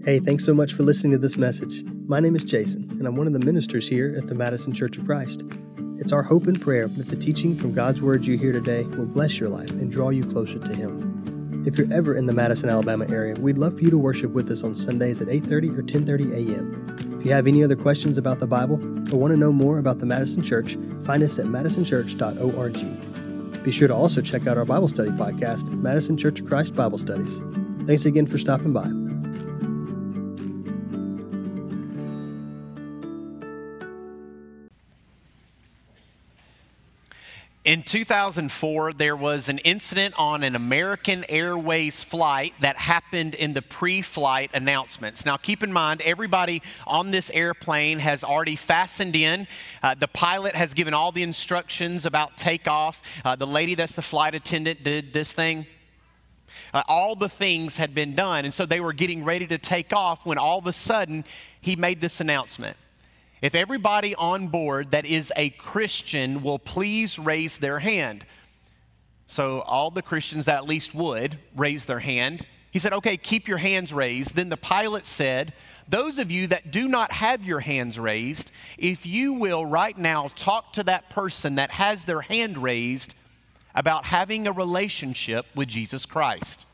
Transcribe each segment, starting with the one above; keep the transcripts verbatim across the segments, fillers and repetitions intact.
Hey, thanks so much for listening to this message. My name is Jason, and I'm one of the ministers here at the Madison Church of Christ. It's our hope and prayer that the teaching from God's Word you hear today will bless your life and draw you closer to Him. If you're ever in the Madison, Alabama area, we'd love for you to worship with us on Sundays at eight thirty or ten thirty a.m. If you have any other questions about the Bible or want to know more about the Madison Church, find us at madison church dot org. Be sure to also check out our Bible study podcast, Madison Church of Christ Bible Studies. Thanks again for stopping by. In two thousand four, there was an incident on an American Airways flight that happened in the pre-flight announcements. Now, keep in mind, everybody on this airplane has already fastened in. Uh, the pilot has given all the instructions about takeoff. Uh, the lady that's the flight attendant did this thing. Uh, all the things had been done, and so they were getting ready to take off when all of a sudden he made this announcement. If everybody on board that is a Christian will please raise their hand. So all the Christians that at least would raise their hand. He said, okay, keep your hands raised. Then the pilot said, those of you that do not have your hands raised, if you will right now talk to that person that has their hand raised about having a relationship with Jesus Christ.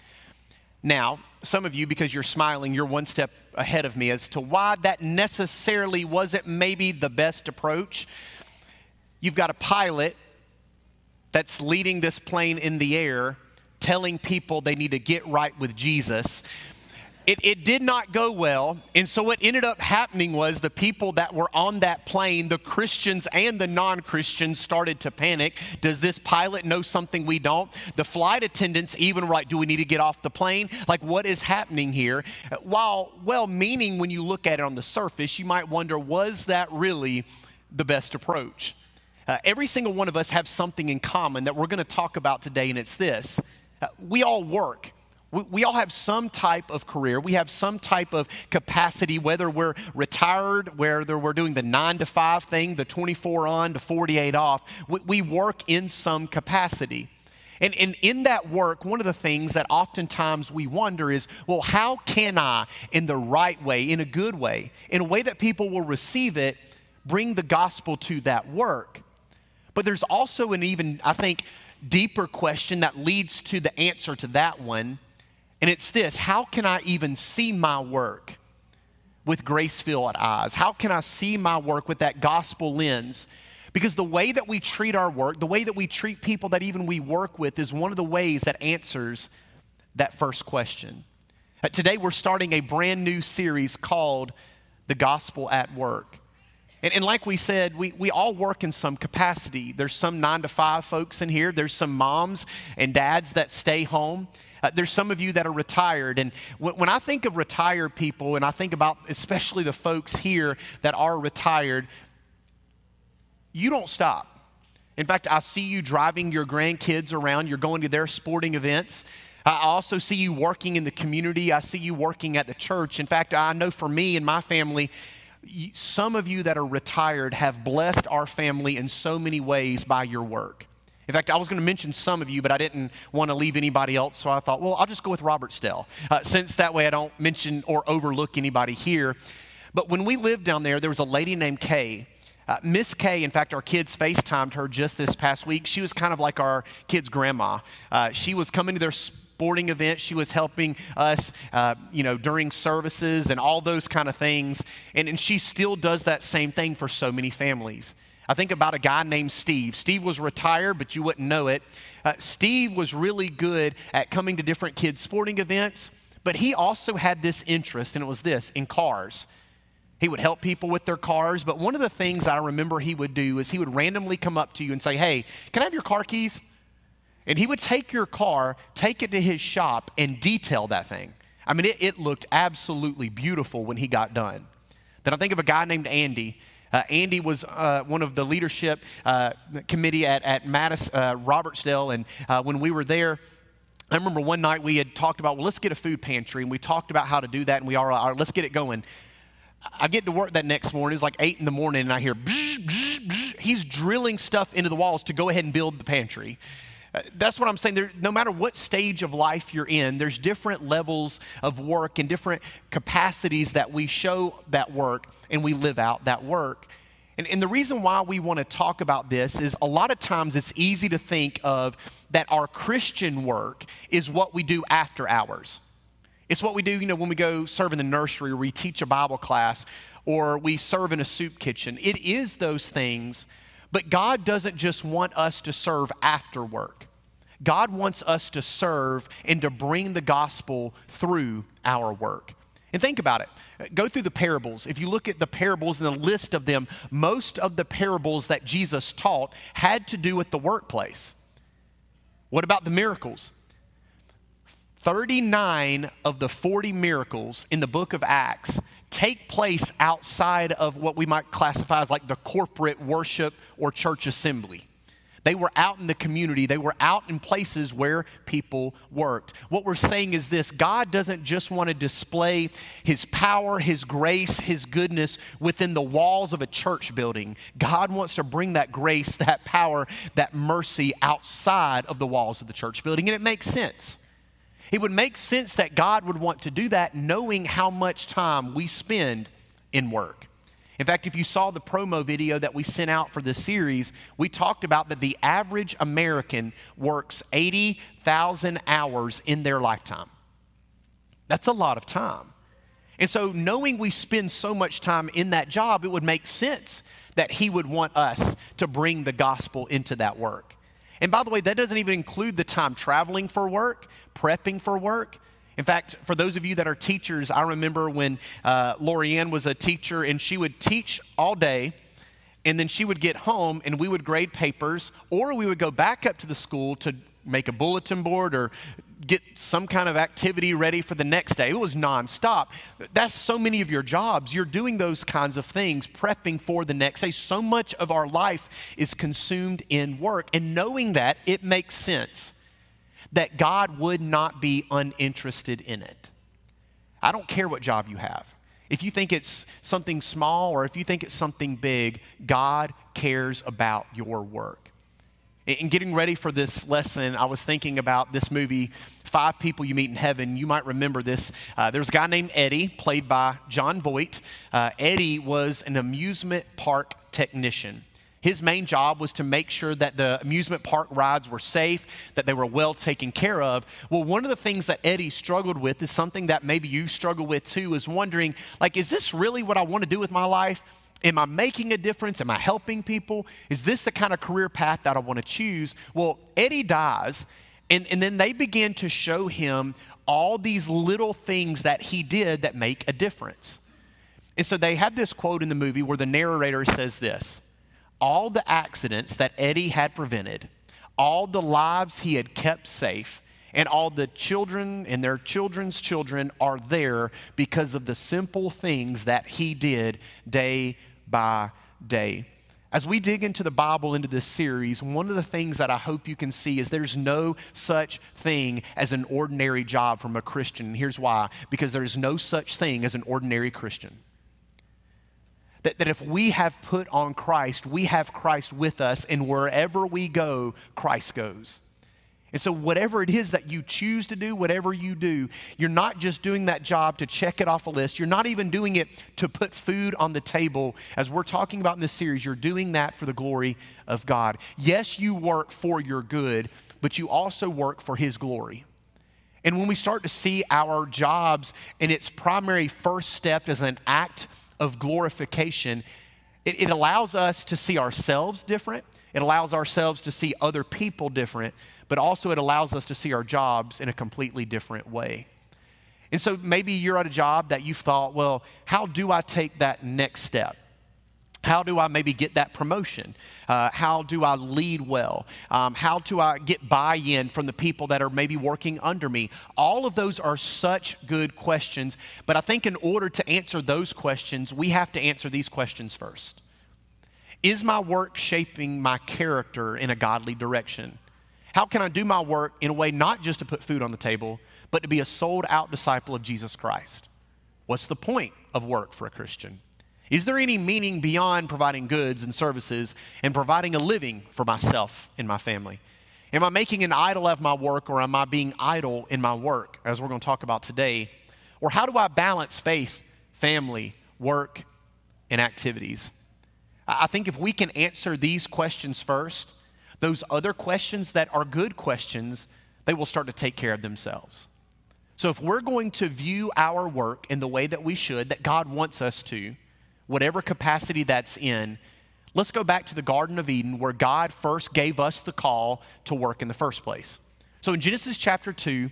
Now, some of you, because you're smiling, you're one step ahead of me as to why that necessarily wasn't maybe the best approach. You've got a pilot that's leading this plane in the air, telling people they need to get right with Jesus. It, it did not go well, and so what ended up happening was the people that were on that plane, the Christians and the non-Christians, started to panic. Does this pilot know something we don't? The flight attendants even were like, do we need to get off the plane? Like, what is happening here? While well-meaning when you look at it on the surface, you might wonder, was that really the best approach? Uh, every single one of us have something in common that we're going to talk about today, and it's this. Uh, we all work. We all have some type of career. We have some type of capacity, whether we're retired, whether we're doing the nine to five thing, the twenty-four on to forty-eight off. We work in some capacity. And, and in that work, one of the things that oftentimes we wonder is, well, how can I, in the right way, in a good way, in a way that people will receive it, bring the gospel to that work? But there's also an even, I think, deeper question that leads to the answer to that one. And it's this: how can I even see my work with grace-filled eyes? How can I see my work with that gospel lens? Because the way that we treat our work, the way that we treat people that even we work with, is one of the ways that answers that first question. Uh, today we're starting a brand new series called The Gospel at Work. And, and like we said, we, we all work in some capacity. There's some nine to five folks in here. There's some moms and dads that stay home. Uh, there's some of you that are retired, and when, when I think of retired people, and I think about especially the folks here that are retired, you don't stop. In fact, I see you driving your grandkids around. You're going to their sporting events. I also see you working in the community. I see you working at the church. In fact, I know for me and my family, some of you that are retired have blessed our family in so many ways by your work. In fact, I was going to mention some of you, but I didn't want to leave anybody else, so I thought, well, I'll just go with Robertsdale, uh, since that way I don't mention or overlook anybody here. But when we lived down there, there was a lady named Kay. Uh, Miss Kay, in fact, our kids FaceTimed her just this past week. She was kind of like our kids' grandma. Uh, she was coming to their sporting events. She was helping us, uh, you know, during services and all those kind of things. And, and she still does that same thing for so many families. I think about a guy named Steve. Steve was retired, but you wouldn't know it. Uh, Steve was really good at coming to different kids' sporting events, but he also had this interest, and it was this, in cars. He would help people with their cars, but one of the things I remember he would do is he would randomly come up to you and say, hey, can I have your car keys? And he would take your car, take it to his shop, and detail that thing. I mean, it, it looked absolutely beautiful when he got done. Then I think of a guy named Andy. Uh, Andy was uh, one of the leadership uh, committee at, at Madison, uh, Robertsdale, and uh, when we were there, I remember one night we had talked about, well, let's get a food pantry, and we talked about how to do that, and we all, all right, let's get it going. I get to work that next morning. It was like eight in the morning, and I hear, bzz, bzz, bzz. He's drilling stuff into the walls to go ahead and build the pantry. Uh, That's what I'm saying. There, no matter what stage of life you're in, there's different levels of work and different capacities that we show that work and we live out that work. And, and the reason why we want to talk about this is a lot of times it's easy to think of that our Christian work is what we do after hours. It's what we do, you know, when we go serve in the nursery or we teach a Bible class or we serve in a soup kitchen. It is those things, but God doesn't just want us to serve after work. God wants us to serve and to bring the gospel through our work. And think about it. Go through the parables. If you look at the parables and the list of them, most of the parables that Jesus taught had to do with the workplace. What about the miracles? thirty-nine of the forty miracles in the book of Acts take place outside of what we might classify as like the corporate worship or church assembly. They were out in the community. They were out in places where people worked. What we're saying is this: God doesn't just want to display his power, his grace, his goodness within the walls of a church building. God wants to bring that grace, that power, that mercy outside of the walls of the church building. And it makes sense. It would make sense that God would want to do that knowing how much time we spend in work. In fact, if you saw the promo video that we sent out for this series, we talked about that the average American works eighty thousand hours in their lifetime. That's a lot of time. And so knowing we spend so much time in that job, it would make sense that he would want us to bring the gospel into that work. And by the way, that doesn't even include the time traveling for work, prepping for work. In fact, for those of you that are teachers, I remember when uh, Lorianne was a teacher and she would teach all day and then she would get home and we would grade papers, or we would go back up to the school to make a bulletin board or get some kind of activity ready for the next day. It was nonstop. That's so many of your jobs. You're doing those kinds of things, prepping for the next day. So much of our life is consumed in work. And knowing that, it makes sense that God would not be uninterested in it. I don't care what job you have. If you think it's something small or if you think it's something big, God cares about your work. In getting ready for this lesson, I was thinking about this movie, Five People You Meet in Heaven. You might remember this. Uh, there's a guy named Eddie, played by Jon Voight. Uh, Eddie was an amusement park technician. His main job was to make sure that the amusement park rides were safe, that they were well taken care of. Well, one of the things that Eddie struggled with is something that maybe you struggle with too, is wondering, like, is this really what I want to do with my life? Am I making a difference? Am I helping people? Is this the kind of career path that I want to choose? Well, Eddie dies, and, and then they begin to show him all these little things that he did that make a difference. And so they had this quote in the movie where the narrator says this: all the accidents that Eddie had prevented, all the lives he had kept safe, and all the children and their children's children are there because of the simple things that he did day by day. As we dig into the Bible, into this series, one of the things that I hope you can see is there's no such thing as an ordinary job from a Christian. And here's why: because there's no such thing as an ordinary Christian. That, that if we have put on Christ, we have Christ with us, and wherever we go, Christ goes. And so whatever it is that you choose to do, whatever you do, you're not just doing that job to check it off a list. You're not even doing it to put food on the table. As we're talking about in this series, you're doing that for the glory of God. Yes, you work for your good, but you also work for His glory. And when we start to see our jobs in its primary first step as an act of glorification, it, it allows us to see ourselves different. It allows ourselves to see other people different, but also it allows us to see our jobs in a completely different way. And so maybe you're at a job that you've thought, well, how do I take that next step? How do I maybe get that promotion? Uh, how do I lead well? Um, how do I get buy-in from the people that are maybe working under me? All of those are such good questions, but I think in order to answer those questions, we have to answer these questions first. Is my work shaping my character in a godly direction? How can I do my work in a way not just to put food on the table, but to be a sold-out disciple of Jesus Christ? What's the point of work for a Christian? Is there any meaning beyond providing goods and services and providing a living for myself and my family? Am I making an idol of my work, or am I being idle in my work, as we're going to talk about today? Or how do I balance faith, family, work, and activities? I think if we can answer these questions first, those other questions that are good questions, they will start to take care of themselves. So if we're going to view our work in the way that we should, that God wants us to, whatever capacity that's in, let's go back to the Garden of Eden where God first gave us the call to work in the first place. So in Genesis chapter two,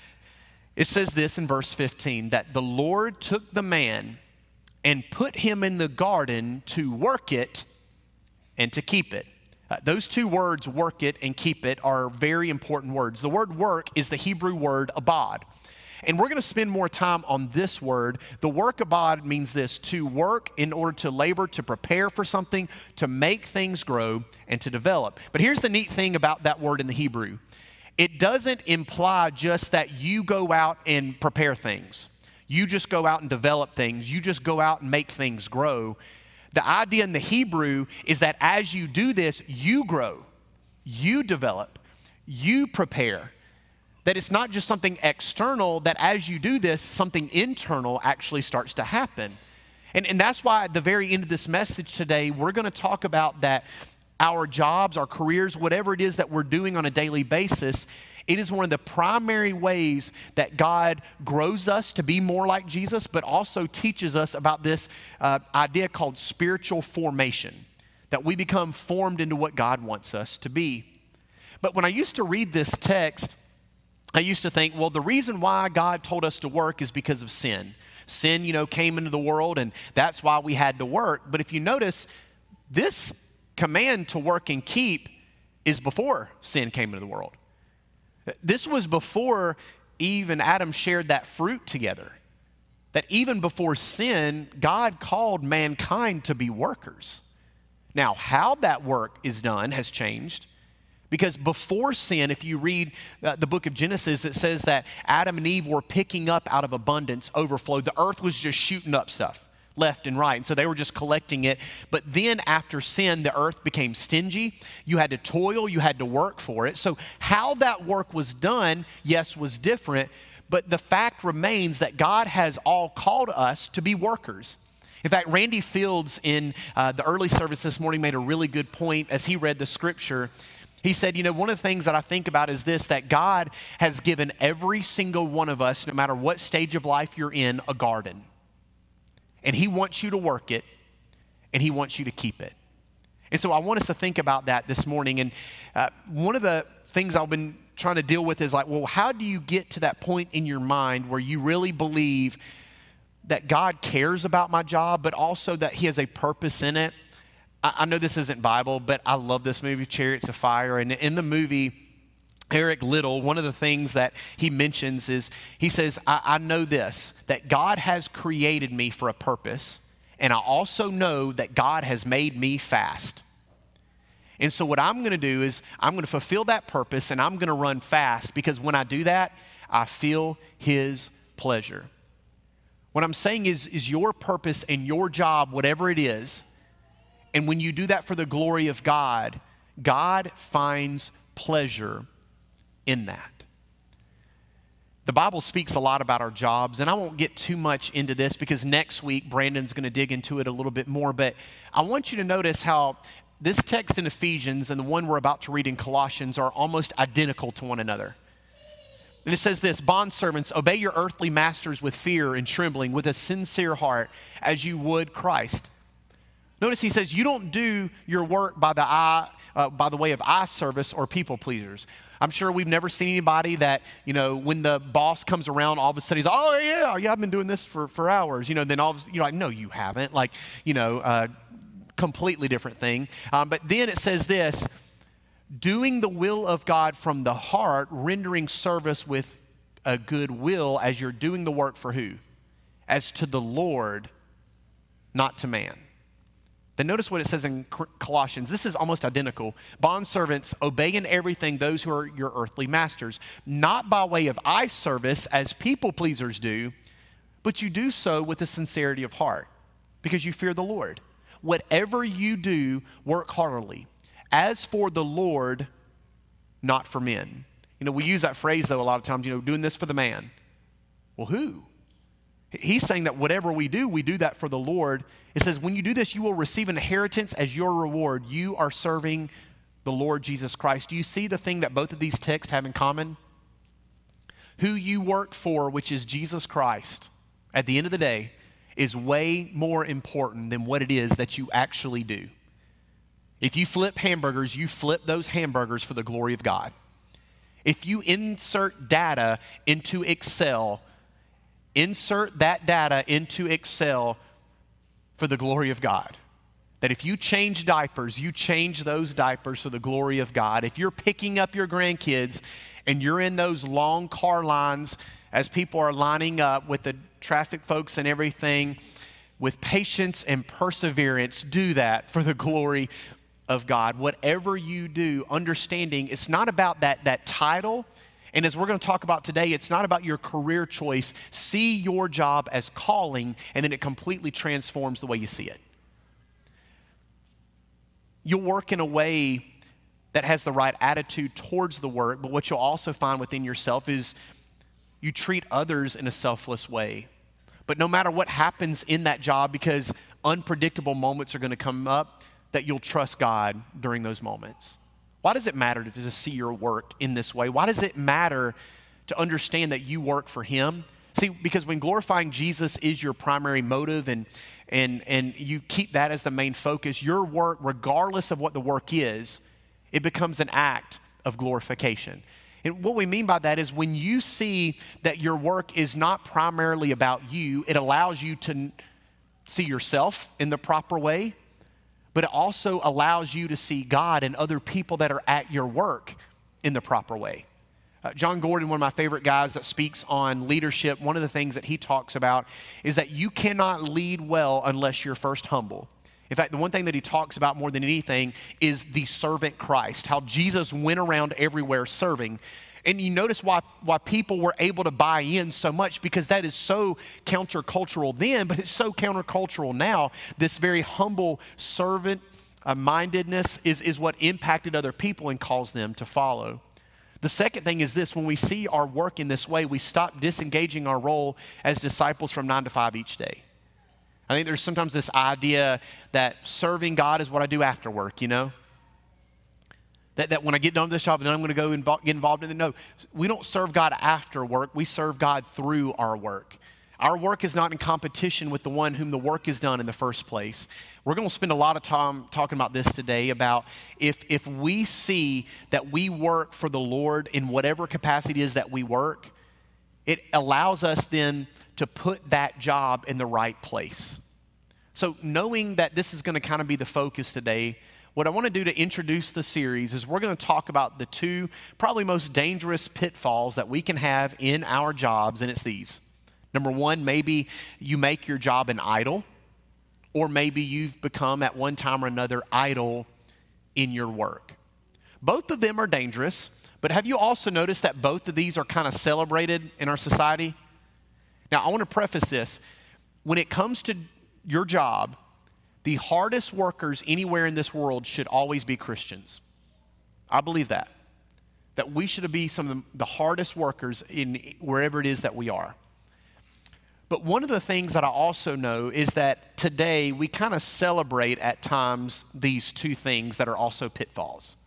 it says this in verse fifteen, that the Lord took the man and put him in the garden to work it and to keep it. Uh, those two words, work it and keep it, are very important words. The word work is the Hebrew word abad. And we're going to spend more time on this word. The word abad means this: to work in order to labor, to prepare for something, to make things grow, and to develop. But here's the neat thing about that word in the Hebrew. It doesn't imply just that you go out and prepare things. You just go out and develop things. You just go out and make things grow. The idea in the Hebrew is that as you do this, you grow, you develop, you prepare. That it's not just something external, that as you do this, something internal actually starts to happen. And, and that's why at the very end of this message today, we're going to talk about that our jobs, our careers, whatever it is that we're doing on a daily basis, it is one of the primary ways that God grows us to be more like Jesus, but also teaches us about this uh, idea called spiritual formation, that we become formed into what God wants us to be. But when I used to read this text, I used to think, well, the reason why God told us to work is because of sin. Sin, you know, came into the world, and that's why we had to work. But if you notice, this command to work and keep is before sin came into the world. This was before Eve and Adam shared that fruit together. That even before sin, God called mankind to be workers. Now, how that work is done has changed. Because before sin, if you read uh, the book of Genesis, it says that Adam and Eve were picking up out of abundance, overflow. The earth was just shooting up stuff left and right. And so they were just collecting it. But then after sin, the earth became stingy. You had to toil. You had to work for it. So how that work was done, yes, was different. But the fact remains that God has all called us to be workers. In fact, Randy Fields in uh, the early service this morning made a really good point as he read the scripture. He said, you know, one of the things that I think about is this, that God has given every single one of us, no matter what stage of life you're in, a garden. And he wants you to work it, and he wants you to keep it. And so I want us to think about that this morning. And uh, one of the things I've been trying to deal with is like, well, how do you get to that point in your mind where you really believe that God cares about my job, but also that he has a purpose in it? I, I know this isn't Bible, but I love this movie, Chariots of Fire. And in the movie, Eric Liddell, one of the things that he mentions is, he says, I, I know this, that God has created me for a purpose, and I also know that God has made me fast. And so what I'm going to do is I'm going to fulfill that purpose, and I'm going to run fast, because when I do that, I feel his pleasure. What I'm saying is, is your purpose and your job, whatever it is, and when you do that for the glory of God, God finds pleasure in that. The Bible speaks a lot about our jobs, and I won't get too much into this because next week Brandon's going to dig into it a little bit more, but I want you to notice how this text in Ephesians and the one we're about to read in Colossians are almost identical to one another. And it says this, bondservants, obey your earthly masters with fear and trembling, with a sincere heart, as you would Christ. Notice he says, you don't do your work by the eye, uh, by the way of eye service or people pleasers. I'm sure we've never seen anybody that, you know, when the boss comes around, all of a sudden he's, oh yeah, yeah, I've been doing this for, for hours. You know, then all of a sudden, you're like, no, you haven't. Like, you know, uh, completely different thing. Um, but then it says this, doing the will of God from the heart, rendering service with a good will as you're doing the work for who? As to the Lord, not to man. Then notice what it says in Colossians. This is almost identical. Bondservants, obey in everything those who are your earthly masters, not by way of eye service as people pleasers do, but you do so with a sincerity of heart because you fear the Lord. Whatever you do, work heartily, as for the Lord, not for men. You know, we use that phrase, though, a lot of times, you know, doing this for the man. Well, who? He's saying that whatever we do, we do that for the Lord. It says, when you do this, you will receive an inheritance as your reward. You are serving the Lord Jesus Christ. Do you see the thing that both of these texts have in common? Who you work for, which is Jesus Christ, at the end of the day, is way more important than what it is that you actually do. If you flip hamburgers, you flip those hamburgers for the glory of God. If you insert data into Excel, insert that data into Excel for the glory of God. That if you change diapers, you change those diapers for the glory of God. If you're picking up your grandkids and you're in those long car lines as people are lining up with the traffic folks and everything, with patience and perseverance, do that for the glory of God. Whatever you do, understanding it's not about that, that title. And as we're going to talk about today, it's not about your career choice. See your job as calling, and then it completely transforms the way you see it. You'll work in a way that has the right attitude towards the work, but what you'll also find within yourself is you treat others in a selfless way. But no matter what happens in that job, because unpredictable moments are going to come up, that you'll trust God during those moments. Why does it matter to just see your work in this way? Why does it matter to understand that you work for Him? See, because when glorifying Jesus is your primary motive and, and, and you keep that as the main focus, your work, regardless of what the work is, it becomes an act of glorification. And what we mean by that is when you see that your work is not primarily about you, it allows you to see yourself in the proper way, but it also allows you to see God and other people that are at your work in the proper way. Uh, John Gordon, one of my favorite guys that speaks on leadership, one of the things that he talks about is that you cannot lead well unless you're first humble. In fact, the one thing that he talks about more than anything is the servant Christ, how Jesus went around everywhere serving. And you notice why, why people were able to buy in so much, because that is so countercultural then, but it's so countercultural now. This very humble servant uh, mindedness is, is what impacted other people and caused them to follow. The second thing is this: when we see our work in this way, we stop disengaging our role as disciples from nine to five each day. I think there's sometimes this idea that serving God is what I do after work, you know? That, that when I get done with this job, then I'm going to go invo- get involved in it. No, we don't serve God after work. We serve God through our work. Our work is not in competition with the one whom the work is done in the first place. We're going to spend a lot of time talking about this today, about if, if we see that we work for the Lord in whatever capacity it is that we work, it allows us then to put that job in the right place. So knowing that this is going to kind of be the focus today, what I want to do to introduce the series is we're going to talk about the two probably most dangerous pitfalls that we can have in our jobs, and it's these. Number one, maybe you make your job an idol, or maybe you've become at one time or another idle in your work. Both of them are dangerous, but have you also noticed that both of these are kind of celebrated in our society? Now, I want to preface this. When it comes to your job, the hardest workers anywhere in this world should always be Christians. I believe that. That we should be some of the hardest workers in wherever it is that we are. But one of the things that I also know is that today we kind of celebrate at times these two things that are also pitfalls.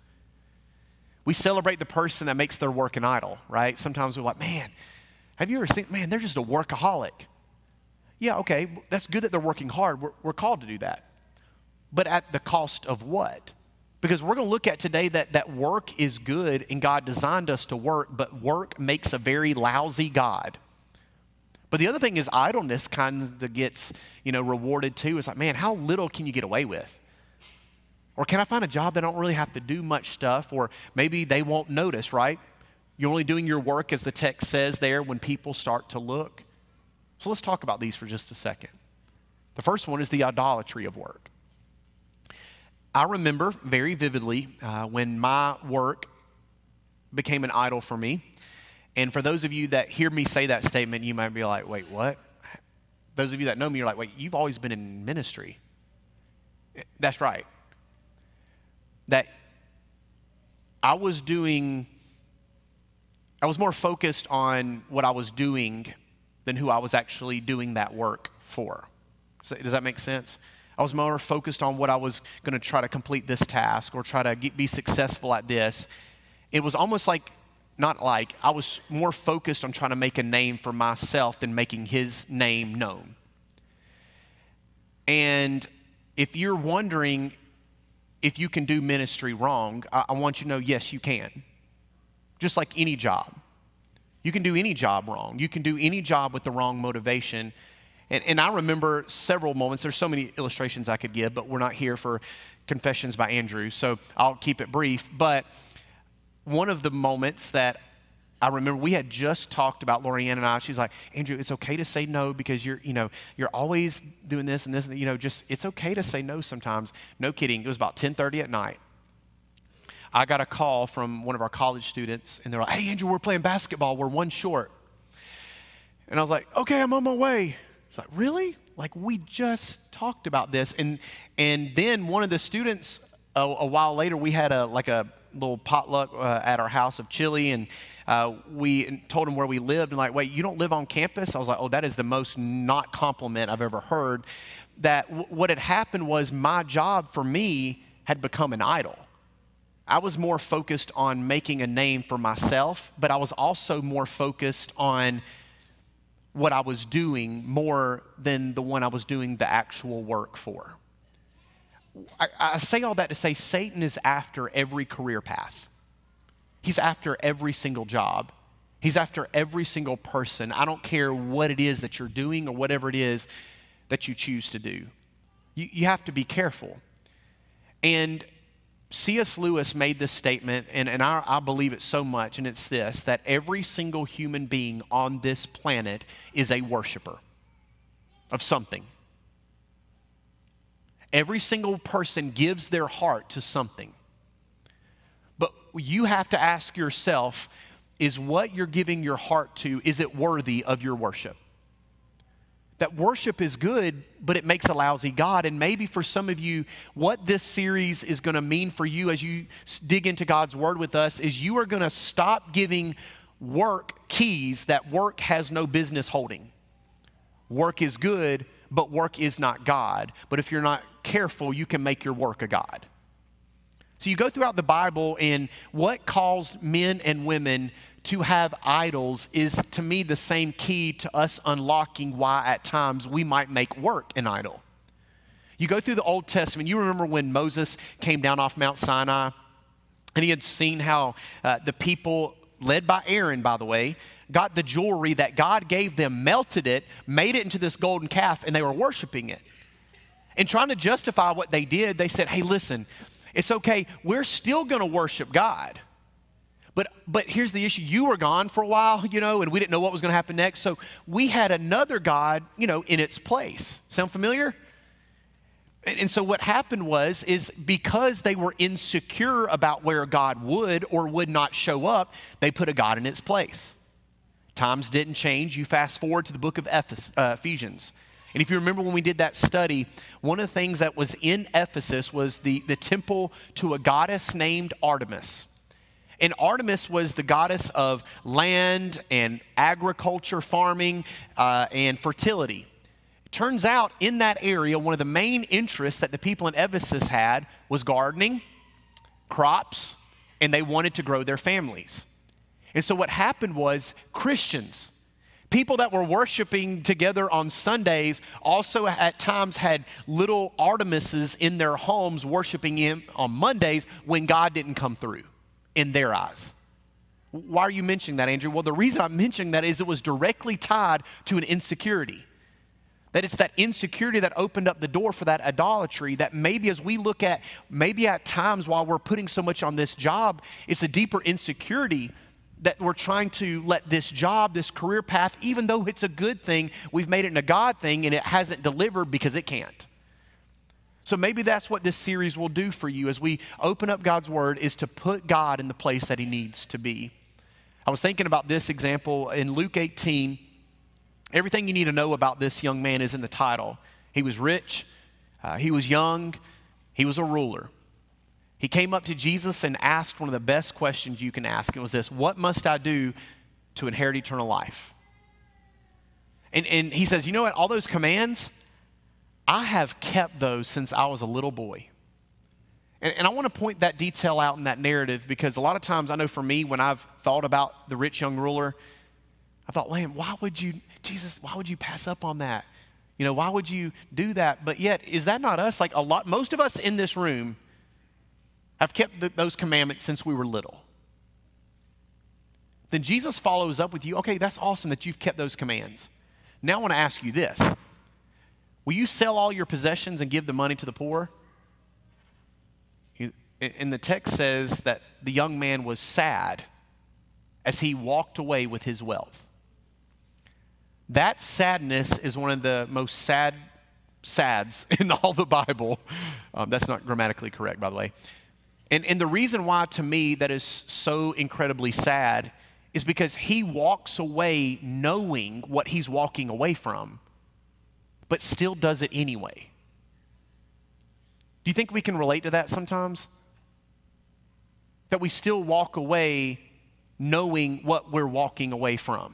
We celebrate the person that makes their work an idol, right? Sometimes we're like, man, have you ever seen, man, they're just a workaholic. Yeah, okay, that's good that they're working hard. We're, we're called to do that. But at the cost of what? Because we're going to look at today that, that work is good and God designed us to work, but work makes a very lousy God. But the other thing is idleness kind of gets, you know, rewarded too. It's like, man, how little can you get away with? Or can I find a job that I don't really have to do much stuff? Or maybe they won't notice, right? You're only doing your work, as the text says there, when people start to look. So let's talk about these for just a second. The first one is the idolatry of work. I remember very vividly uh, when my work became an idol for me. And for those of you that hear me say that statement, you might be like, wait, what? Those of you that know me, you're like, wait, you've always been in ministry. That's right. That I was doing, I was more focused on what I was doing than who I was actually doing that work for. So, does that make sense? I was more focused on what I was going to try to complete this task or try to get, be successful at this. It was almost like, not like, I was more focused on trying to make a name for myself than making his name known. And if you're wondering if you can do ministry wrong, I, I want you to know, yes, you can. Just like any job. You can do any job wrong. You can do any job with the wrong motivation. And, and I remember several moments. There's so many illustrations I could give, but we're not here for Confessions by Andrew, so I'll keep it brief. But one of the moments that I remember, we had just talked about, Lorianne and I, she's like, Andrew, it's okay to say no because you're, you know, you're always doing this and this, and you know, just, it's okay to say no sometimes. No kidding. It was about ten thirty at night. I got a call from one of our college students, and they're like, hey, Andrew, we're playing basketball. We're one short. And I was like, okay, I'm on my way. It's like, really? Like, we just talked about this. And and then one of the students, a, a while later, we had a like a little potluck uh, at our house of chili, and uh, we told him where we lived. And like, wait, you don't live on campus? I was like, oh, that is the most not compliment I've ever heard. That w- what had happened was my job for me had become an idol. I was more focused on making a name for myself, but I was also more focused on what I was doing more than the one I was doing the actual work for. I, I say all that to say Satan is after every career path. He's after every single job. He's after every single person. I don't care what it is that you're doing or whatever it is that you choose to do. You, you have to be careful. And C S Lewis made this statement, and, and I, I believe it so much, and it's this, that every single human being on this planet is a worshiper of something. Every single person gives their heart to something. But you have to ask yourself, is what you're giving your heart to, is it worthy of your worship? That worship is good, but it makes a lousy God. And maybe for some of you, what this series is going to mean for you as you dig into God's Word with us is you are going to stop giving work keys that work has no business holding. Work is good, but work is not God. But if you're not careful, you can make your work a God. So you go throughout the Bible, and what caused men and women to have idols is, to me, the same key to us unlocking why at times we might make work an idol. You go through the Old Testament, you remember when Moses came down off Mount Sinai, and he had seen how uh, the people, led by Aaron, by the way, got the jewelry that God gave them, melted it, made it into this golden calf, and they were worshiping it. And trying to justify what they did, they said, hey, listen, it's okay, we're still going to worship God. But but here's the issue. You were gone for a while, you know, and we didn't know what was going to happen next. So we had another God, you know, in its place. Sound familiar? And, and so what happened was, is because they were insecure about where God would or would not show up, they put a God in its place. Times didn't change. You fast forward to the book of Ephes- uh, Ephesians. And if you remember when we did that study, one of the things that was in Ephesus was the, the temple to a goddess named Artemis. And Artemis was the goddess of land and agriculture, farming, uh, and fertility. It turns out in that area, one of the main interests that the people in Ephesus had was gardening, crops, and they wanted to grow their families. And so what happened was Christians, people that were worshiping together on Sundays, also at times had little Artemises in their homes worshiping him on Mondays when God didn't come through in their eyes. Why are you mentioning that, Andrew? Well, the reason I'm mentioning that is it was directly tied to an insecurity. That it's that insecurity that opened up the door for that idolatry, that maybe as we look at, maybe at times while we're putting so much on this job, it's a deeper insecurity that we're trying to let this job, this career path, even though it's a good thing, we've made it a God thing and it hasn't delivered because it can't. So maybe that's what this series will do for you as we open up God's Word, is to put God in the place that He needs to be. I was thinking about this example in Luke eighteen. Everything you need to know about this young man is in the title. He was rich, uh, he was young, he was a ruler. He came up to Jesus and asked one of the best questions you can ask. It was this: what must I do to inherit eternal life? And, and he says, you know what, all those commands, I have kept those since I was a little boy. And, and I want to point that detail out in that narrative, because a lot of times I know for me, when I've thought about the rich young ruler, I thought, man, why would you, Jesus, why would you pass up on that? You know, why would you do that? But yet, is that not us? Like a lot, most of us in this room have kept the, those commandments since we were little. Then Jesus follows up with you, okay, that's awesome that you've kept those commands. Now I want to ask you this. Will you sell all your possessions and give the money to the poor? And the text says that the young man was sad as he walked away with his wealth. That sadness is one of the most sad sads in all the Bible. Um, that's not grammatically correct, by the way. And, and the reason why, to me, that is so incredibly sad is because he walks away knowing what he's walking away from, but still does it anyway. Do you think we can relate to that sometimes? That we still walk away knowing what we're walking away from.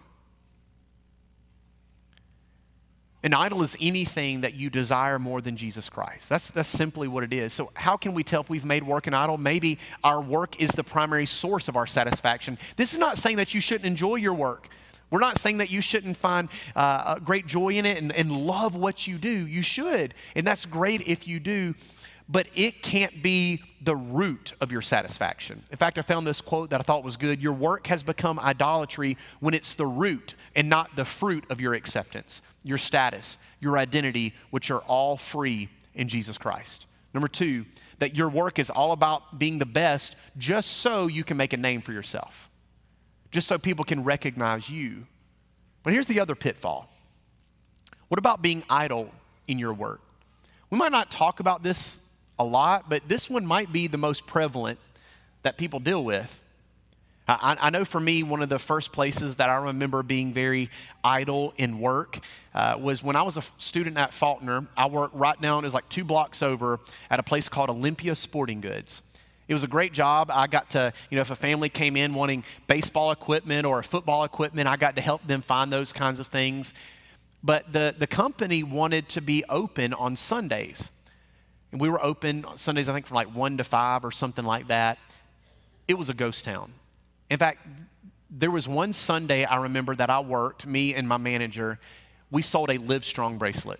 An idol is anything that you desire more than Jesus Christ. That's, that's simply what it is. So how can we tell if we've made work an idol? Maybe our work is the primary source of our satisfaction. This is not saying that you shouldn't enjoy your work. We're not saying that you shouldn't find uh, great joy in it and, and love what you do. You should, and that's great if you do, but it can't be the root of your satisfaction. In fact, I found this quote that I thought was good. Your work has become idolatry when it's the root and not the fruit of your acceptance, your status, your identity, which are all free in Jesus Christ. Number two, that your work is all about being the best just so you can make a name for yourself, just so people can recognize you. But here's the other pitfall. What about being idle in your work? We might not talk about this a lot, but this one might be the most prevalent that people deal with. I, I know for me, one of the first places that I remember being very idle in work uh, was when I was a student at Faulkner. I worked right down, it was like two blocks over, at a place called Olympia Sporting Goods. It was a great job. I got to, you know, if a family came in wanting baseball equipment or football equipment, I got to help them find those kinds of things. But the, the company wanted to be open on Sundays. And we were open on Sundays, I think, from like one to five or something like that. It was a ghost town. In fact, there was one Sunday I remember that I worked, me and my manager, we sold a Livestrong bracelet.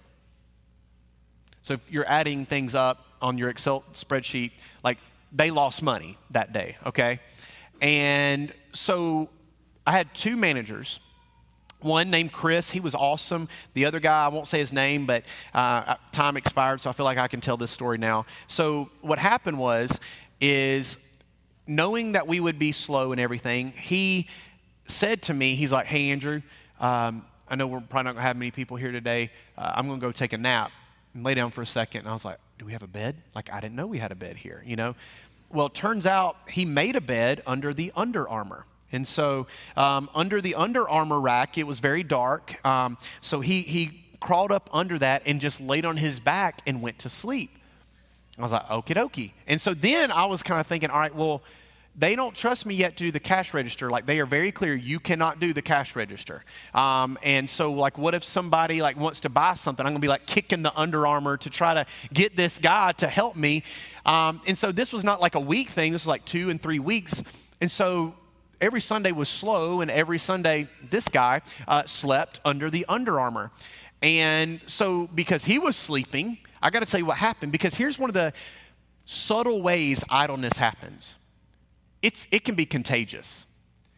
So if you're adding things up on your Excel spreadsheet, like they lost money that day, okay? And so I had two managers. One named Chris, he was awesome. The other guy, I won't say his name, but uh, time expired, so I feel like I can tell this story now. So what happened was, is knowing that we would be slow and everything, he said to me, he's like, hey, Andrew, um, I know we're probably not going to have many people here today. Uh, I'm going to go take a nap and lay down for a second. And I was like, do we have a bed? Like, I didn't know we had a bed here, you know? Well, it turns out he made a bed under the Under Armour. And so um, under the Under Armour rack, it was very dark. Um, so he, he crawled up under that and just laid on his back and went to sleep. I was like, okie dokie. And so then I was kind of thinking, all right, well, they don't trust me yet to do the cash register. Like, they are very clear, you cannot do the cash register. Um, and so, like, what if somebody, like, wants to buy something? I'm going to be, like, kicking the Under Armour to try to get this guy to help me. Um, and so this was not like a week thing. This was like two and three weeks. And so every Sunday was slow, and every Sunday this guy uh, slept under the Under Armour. And so because he was sleeping, I got to tell you what happened, because here's one of the subtle ways idleness happens. It's, it can be contagious.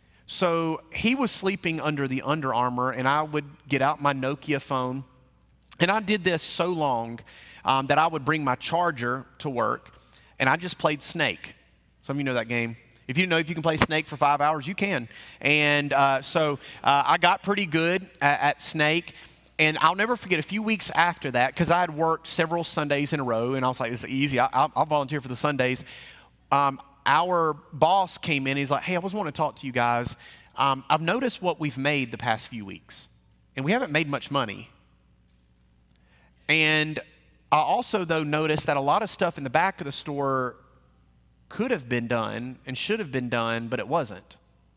So he was sleeping under the Under Armour, and I would get out my Nokia phone, and I did this so long um, that I would bring my charger to work, and I just played Snake. Some of you know that game. If you know if you can play Snake for five hours, you can. And uh, so uh, I got pretty good at, at Snake. And I'll never forget, a few weeks after that, because I had worked several Sundays in a row, and I was like, it's easy. I, I'll, I'll volunteer for the Sundays. Um, our boss came in. He's like, hey, I was wanting to talk to you guys. Um, I've noticed what we've made the past few weeks, and we haven't made much money. And I also, though, noticed that a lot of stuff in the back of the store could have been done and should have been done, but it wasn't.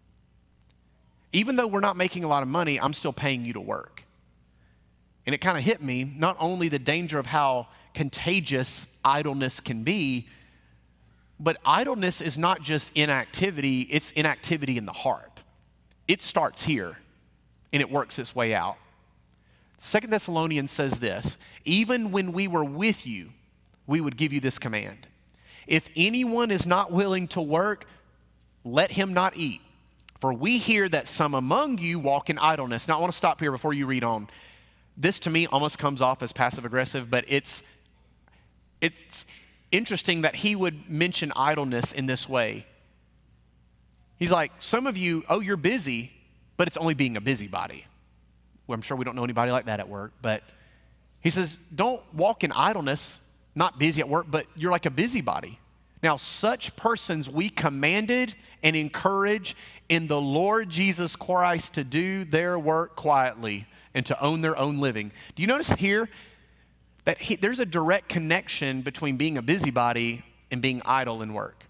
Even though we're not making a lot of money, I'm still paying you to work. And it kind of hit me, not only the danger of how contagious idleness can be, but idleness is not just inactivity, it's inactivity in the heart. It starts here, and it works its way out. Second Thessalonians says this, even when we were with you, we would give you this command. If anyone is not willing to work, let him not eat. For we hear that some among you walk in idleness. Now, I want to stop here before you read on. This, to me, almost comes off as passive-aggressive, but it's, it's interesting that he would mention idleness in this way. He's like, some of you, oh, you're busy, but it's only being a busybody. Well, I'm sure we don't know anybody like that at work, but he says, don't walk in idleness, not busy at work, but you're like a busybody. Now, such persons we commanded and encourage in the Lord Jesus Christ to do their work quietly and to own their own living. Do you notice here that he, there's a direct connection between being a busybody and being idle in work?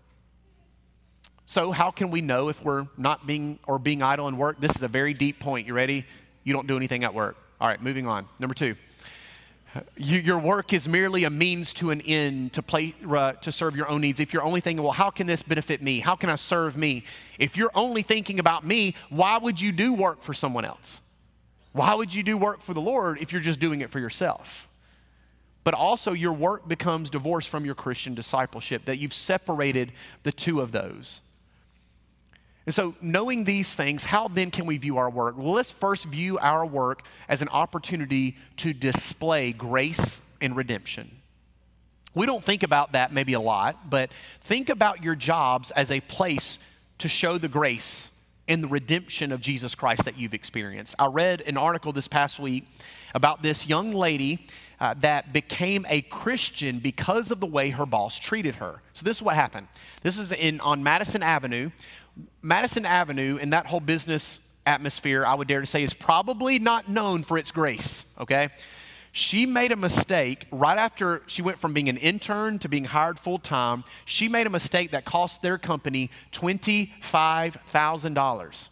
So how can we know if we're not being or being idle in work? This is a very deep point. You ready? You don't do anything at work. All right, moving on. Number two. You, your work is merely a means to an end to play uh, to serve your own needs. If you're only thinking, well, how can this benefit me? How can I serve me? If you're only thinking about me, why would you do work for someone else? Why would you do work for the Lord if you're just doing it for yourself? But also your work becomes divorced from your Christian discipleship, that you've separated the two of those. And so knowing these things, how then can we view our work? Well, let's first view our work as an opportunity to display grace and redemption. We don't think about that maybe a lot, but think about your jobs as a place to show the grace and the redemption of Jesus Christ that you've experienced. I read an article this past week about this young lady uh, that became a Christian because of the way her boss treated her. So this is what happened. This is in on Madison Avenue. Madison Avenue and that whole business atmosphere, I would dare to say, is probably not known for its grace, okay? She made a mistake right after she went from being an intern to being hired full-time. She made a mistake that cost their company twenty-five thousand dollars.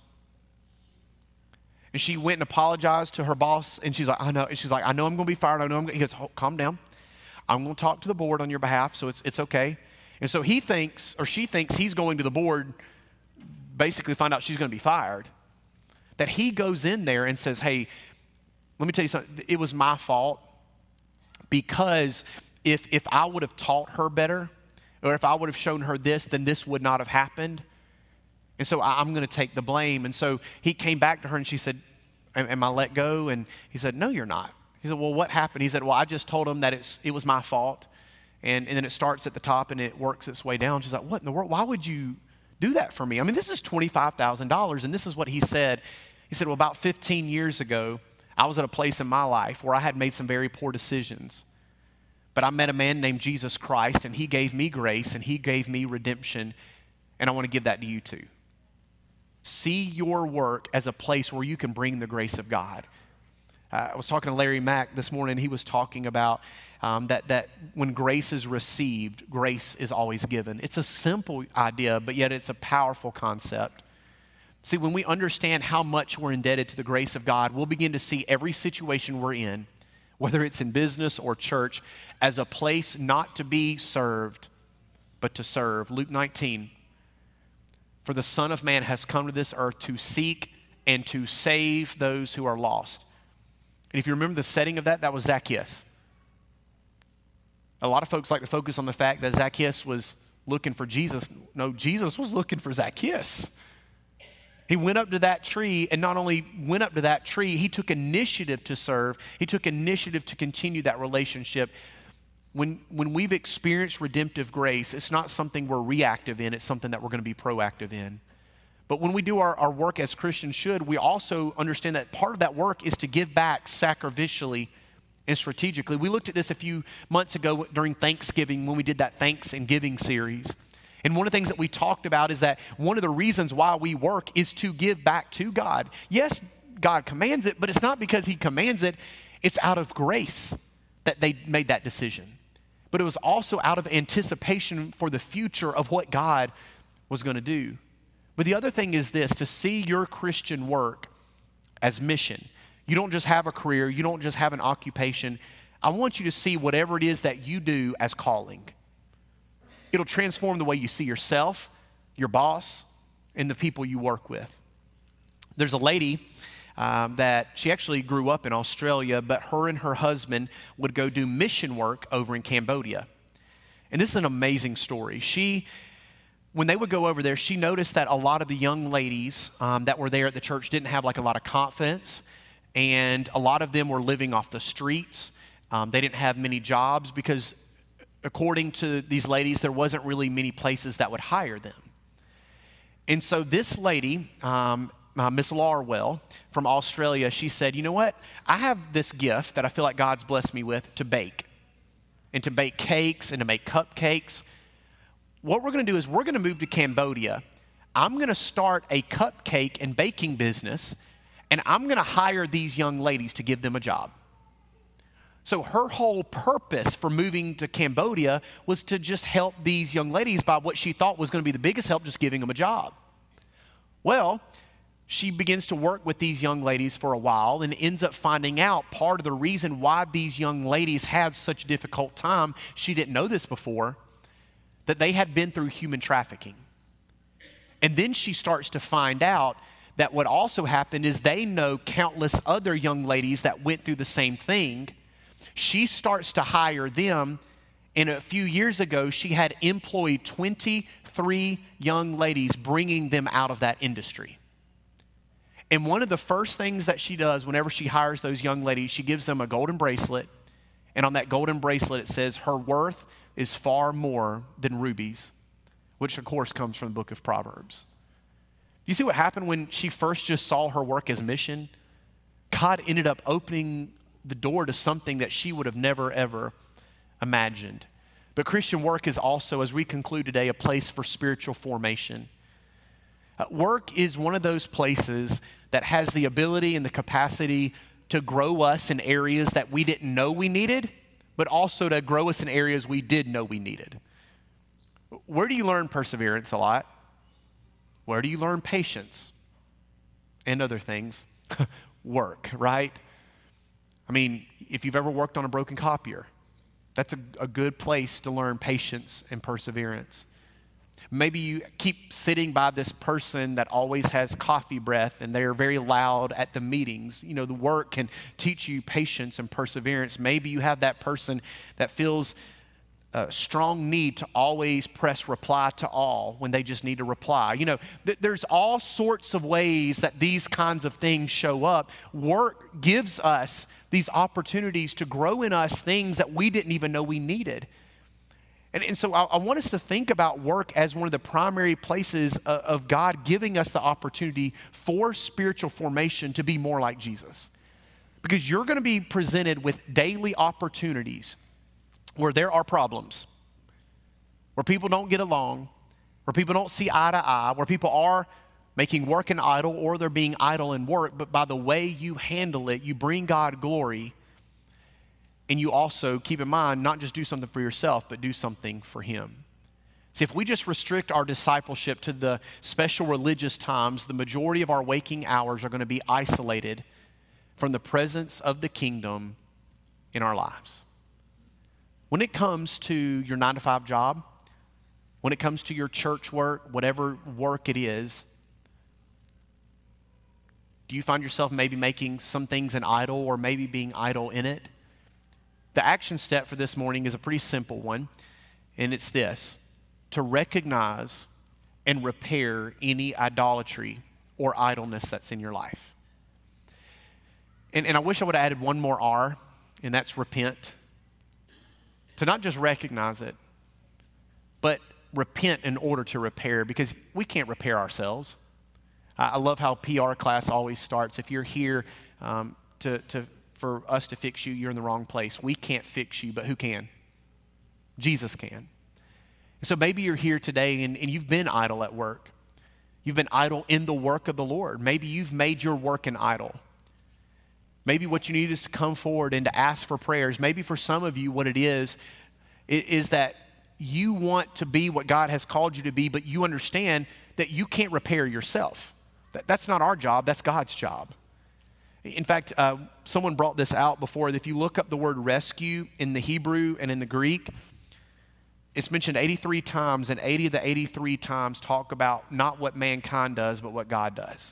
And she went and apologized to her boss, and she's like, I know, and she's like, I know I'm going to be fired. I know I'm going to, he goes, oh, calm down. I'm going to talk to the board on your behalf, so it's it's okay. And so he thinks, or she thinks he's going to the board, basically find out she's going to be fired, that he goes in there and says, hey, let me tell you something. It was my fault because if, if I would have taught her better or if I would have shown her this, then this would not have happened. And so I, I'm going to take the blame. And so he came back to her and she said, am, am I let go? And he said, no, you're not. He said, well, what happened? He said, well, I just told him that it's, it was my fault. And, and then it starts at the top and it works its way down. She's like, what in the world? Why would you do that for me? I mean, this is twenty-five thousand dollars, and this is what he said. He said, well, about fifteen years ago, I was at a place in my life where I had made some very poor decisions. But I met a man named Jesus Christ, and he gave me grace, and he gave me redemption, and I want to give that to you too. See your work as a place where you can bring the grace of God. Uh, I was talking to Larry Mack this morning. He was talking about um, that, that when grace is received, grace is always given. It's a simple idea, but yet it's a powerful concept. See, when we understand how much we're indebted to the grace of God, we'll begin to see every situation we're in, whether it's in business or church, as a place not to be served, but to serve. Luke nineteen, for the Son of Man has come to this earth to seek and to save those who are lost. And if you remember the setting of that, that was Zacchaeus. A lot of folks like to focus on the fact that Zacchaeus was looking for Jesus. No, Jesus was looking for Zacchaeus. He went up to that tree, and not only went up to that tree, he took initiative to serve. He took initiative to continue that relationship. When, when we've experienced redemptive grace, it's not something we're reactive in. It's something that we're going to be proactive in. But when we do our, our work as Christians should, we also understand that part of that work is to give back sacrificially and strategically. We looked at this a few months ago during Thanksgiving when we did that Thanks and Giving series. And one of the things that we talked about is that one of the reasons why we work is to give back to God. Yes, God commands it, but it's not because he commands it. It's out of grace that they made that decision. but it was also out of anticipation for the future of what God was going to do. But the other thing is this, to see your Christian work as mission. You don't just have a career, you don't just have an occupation. I want you to see whatever it is that you do as calling. It'll transform the way you see yourself, your boss, and the people you work with. There's a lady um, that she actually grew up in Australia, but her and her husband would go do mission work over in Cambodia. And this is an amazing story. She, when they would go over there, she noticed that a lot of the young ladies um, that were there at the church didn't have like a lot of confidence, and a lot of them were living off the streets. Um, they didn't have many jobs because, according to these ladies, there wasn't really many places that would hire them. And so this lady, um, uh, Miss Larwell from Australia, she said, you know what? I have this gift that I feel like God's blessed me with to bake, and to bake cakes and to make cupcakes. What we're going to do is we're going to move to Cambodia. I'm going to start a cupcake and baking business, and I'm going to hire these young ladies to give them a job. So her whole purpose for moving to Cambodia was to just help these young ladies by what she thought was going to be the biggest help, just giving them a job. Well, she begins to work with these young ladies for a while and ends up finding out part of the reason why these young ladies had such a difficult time, she didn't know this before, that they had been through human trafficking. And then she starts to find out that what also happened is they know countless other young ladies that went through the same thing. She starts to hire them, and a few years ago, she had employed twenty-three young ladies, bringing them out of that industry. And one of the first things that she does whenever she hires those young ladies, she gives them a golden bracelet, and on that golden bracelet, it says her worth is far more than rubies, which of course comes from the book of Proverbs. You see what happened when she first just saw her work as mission? God ended up opening the door to something that she would have never, ever imagined. But Christian work is also, as we conclude today, a place for spiritual formation. Uh, work is one of those places that has the ability and the capacity to grow us in areas that we didn't know we needed, but also to grow us in areas we did know we needed. Where do you learn perseverance a lot? Where do you learn patience and other things? Work, right? I mean, if you've ever worked on a broken copier, that's a, a good place to learn patience and perseverance. Maybe you keep sitting by this person that always has coffee breath and they're very loud at the meetings. You know, the work can teach you patience and perseverance. Maybe you have that person that feels a strong need to always press reply to all when they just need to reply. You know, th- there's all sorts of ways that these kinds of things show up. Work gives us these opportunities to grow in us things that we didn't even know we needed. And, and so I, I want us to think about work as one of the primary places of, of God giving us the opportunity for spiritual formation to be more like Jesus. Because you're going to be presented with daily opportunities where there are problems, where people don't get along, where people don't see eye to eye, where people are making work an idol or they're being idle in work, but by the way you handle it, you bring God glory, and you also, keep in mind, not just do something for yourself, but do something for Him. See, if we just restrict our discipleship to the special religious times, the majority of our waking hours are going to be isolated from the presence of the kingdom in our lives. When it comes to your nine to five job, when it comes to your church work, whatever work it is, do you find yourself maybe making some things an idol or maybe being idle in it? The action step for this morning is a pretty simple one, and it's this: to recognize and repair any idolatry or idleness that's in your life. And, and I wish I would have added one more R, and that's repent. To not just recognize it, but repent in order to repair, because we can't repair ourselves. I love how P R class always starts. If you're here um, to, to, for us to fix you, you're in the wrong place. We can't fix you, but who can? Jesus can. And so maybe you're here today and, and you've been idle at work. You've been idle in the work of the Lord. Maybe you've made your work an idol. Maybe what you need is to come forward and to ask for prayers. Maybe for some of you what it is, is that you want to be what God has called you to be, but you understand that you can't repair yourself. That's not our job, that's God's job. In fact, uh, someone brought this out before. If you look up the word rescue in the Hebrew and in the Greek, it's mentioned eighty-three times, and eighty of the eighty-three times talk about not what mankind does, but what God does.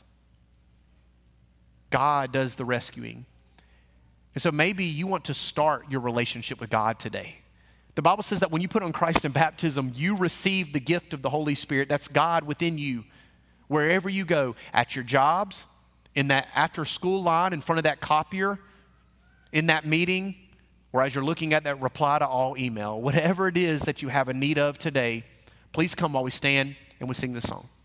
God does the rescuing. And so maybe you want to start your relationship with God today. The Bible says that when you put on Christ in baptism, you receive the gift of the Holy Spirit. That's God within you. Wherever you go, at your jobs, in that after school line in front of that copier, in that meeting, or as you're looking at that reply to all email, whatever it is that you have a need of today, please come while we stand and we sing this song.